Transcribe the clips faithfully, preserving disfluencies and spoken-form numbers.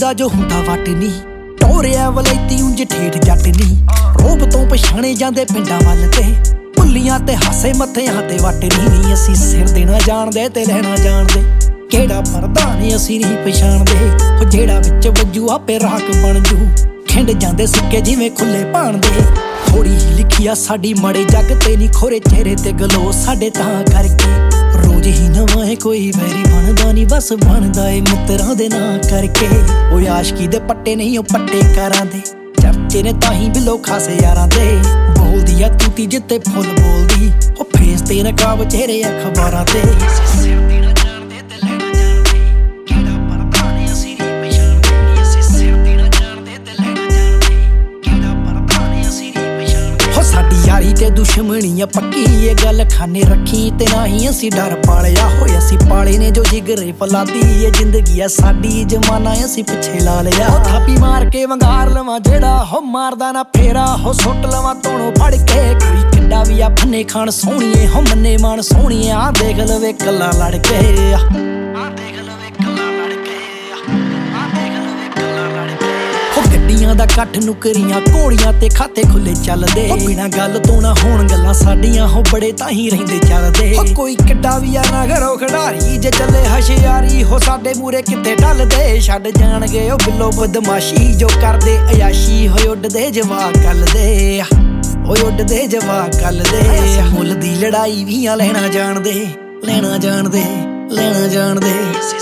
ਦਾ ਜੋ ਹੁੰਦਾ ਵੱਟ ਨੀ, ਟੋਰਿਆ ਵਲੈਤੀ ਉਂਝ ਠੇਠ ਜੱਟ ਨੀ। ਰੋਬ ਤੋਂ ਪਛਾਣੇ ਜਾਂਦੇ ਪਿੰਡਾਂ ਵੱਲ ਤੇ, ਭੁੱਲੀਆਂ ਤੇ ਹਾਸੇ ਮੱਥਿਆਂ ਤੇ ਵੱਟ ਨੀ। ਅਸੀਂ ਸਿਰ ਦੇਣਾ ਜਾਣਦੇ ਤੇ ਲੈਣਾ ਜਾਣਦੇ, ਕਿਹੜਾ ਪ੍ਰਧਾਨ ਅਸੀਂ ਨਹੀਂ ਪਛਾਣਦੇ। ਉਹ ਜਿਹੜਾ ਵਿੱਚ ਵੱਜੂ ਆਪੇ ਰਾਖ ਬਣ ਜੂ, ਖਿੰਡ ਜਾਂਦੇ ਸਿੱਕੇ ਜਿਵੇਂ ਖੁੱਲੇ ਭਾਣ ਦੇ। ਥੋੜੀ ਹੀ ਲਿਖੀ ਆ ਸਾਡੀ ਮਾੜੇ ਜੱਗ ਤੇ ਨੀ, ਖੋਰੇ ਚਿਹਰੇ ਤੇ ਗਲੋ ਸਾਡੇ ਤਾਂ ਕਰਕੇ। ਰੋਜ਼ ਹੀ ਨਵਾਂ ਹੈ ਕੋਈ ਵੈਰੀ ਬਣਦਾ ਨੀ, ਬਸ ਬਣਦਾ ਏ ਮਿੱਤਰਾਂ ਦੇ ਨਾਂ ਕਰਕੇ। ਉਹ ਆਸ਼ਕੀ ਦੇ ਪੱਟੇ ਨਹੀਂ ਉਹ ਪੱਟੇ ਕਾਰਾਂ ਦੇ, ਚਰਚੇ ਨੇ ਤਾਂ ਹੀ ਬਿਲੋ ਖਾਸੇ ਯਾਰਾਂ ਦੇ। ਬੋਲਦੀ ਆ ਤੂਤੀ ਜਿੱਤੇ ਫੁੱਲ ਬੋਲਦੀ, ਉਹ ਫੇਸ ਤੇ ਨਕਾਬ ਚਿਹਰੇ ਅਖਬਾਰਾਂ ਤੇ। ਸਾਡੀ ਯਾਰੀ ਤੇ ਦੁਸ਼ਮਣੀ ਆ ਪੱਕੀ, ਇਹ ਗੱਲ ਖਾਨੇ ਰੱਖੀ ਤੇ ਨਾ ਹੀ ਅਸੀਂ ਡਰ ਪਾਲਿਆ ਹੋਇਆ। ਅਸੀਂ ਪਾਲੇ ਨੇ ਜੋ ਜਿਗਰੇ ਫਲਾਦੀ, ਇਹ ਜ਼ਿੰਦਗੀ ਆ ਸਾਡੀ ਜਮਾਨਾ ਅਸੀਂ ਪਿੱਛੇ ਲਾ ਲਿਆ। ਥਾਪੀ ਮਾਰ ਕੇ ਵੰਗਾਰ ਲਵਾਂ ਜਿਹੜਾ ਹੋ ਮਾਰਦਾ ਨਾ ਫੇਰਾ, ਹੋ ਸੁੱਟ ਲਵਾਂ ਤੋਣੋਂ ਫੜ ਕੇ। ਕੋਈ ਕਿੱਡਾ ਵੀ ਆ ਫੰਨੇ ਖਾਣ ਸੋਹਣੀਏ, ਹੋ ਮੰਨੇ ਮਾਣ ਸੋਹਣੀਏ। ਆ ਦੇਖ ਲਵੇ ਕੱਲਾ ਲੜ ਕੇ, ਆ ਦੇਖ ਲਵੇ ਕੱਲਾ ਲੜ ਕੇ, ਆ ਦੇਖ ਲਵੇ ਕੱਲਾ ਲੜ ਕੇ। ਗੱਡੀਆਂ ਦਾ ਕੱਠ ਨੁਕਰੀਆਂ ਘੋੜੀਆਂ ਤੇ ਖਾਤੇ ਖੁੱਲੇ ਚੱਲਦੇ, ਬਿਨਾਂ ਗੱਲ ਤੋਂ ਨਾ ਹੋਣ ਗੱਲਾਂ ਸਾਡੀਆਂ, ਹੋ ਬੜੇ ਤਾਂ ਹੀ ਰਹਿੰਦੇ ਚੱਲਦੇ। ਕੋਈ ਕਿੱਡਾ ਵੀ ਆ ਨਾ ਘਰੋਂ ਖਿਡਾਰੀ, ਜੇ ਚੱਲੇ ਹਸ਼ਿਆਰੀ ਹੋ ਸਾਡੇ ਮੂਰੇ ਕਿੱਥੇ ਢਲਦੇ। ਛੱਡ ਜਾਣਗੇ ਉਹ ਬਿੱਲੋ ਬਦਮਾਸ਼ੀ, ਜੋ ਕਰਦੇ ਅਯਾਸ਼ੀ ਹੋਏ ਉੱਡਦੇ ਜਵਾਕ ਕੱਲਦੇ, ਓਏ ਉੱਡਦੇ ਜਵਾਕ ਕੱਲਦੇ। ਮੁੱਲ ਦੀ ਲੜਾਈ ਵੀ ਆ ਲੈਣਾ ਜਾਣਦੇ, ਲੈਣਾ ਜਾਣਦੇ, ਲੈਣਾ ਜਾਣਦੇ।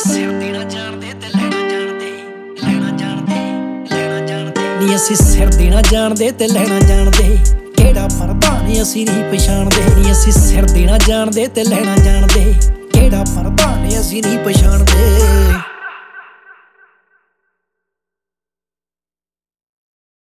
ਨੀ ਅਸੀਂ ਸਿਰ ਦੇਣਾ ਜਾਣਦੇ ਤੇ ਲੈਣਾ ਜਾਣਦੇ, ਕਿਹੜਾ ਪ੍ਰਧਾਨ ਅਸੀਂ ਨਹੀਂ ਪਛਾਣਦੇ। ਨੀ ਅਸੀਂ ਸਿਰ ਦੇਣਾ ਜਾਣਦੇ ਤੇ ਲੈਣਾ ਜਾਣਦੇ, ਕਿਹੜਾ ਪ੍ਰਧਾਨ ਅਸੀਂ ਨਹੀਂ ਪਛਾਣਦੇ।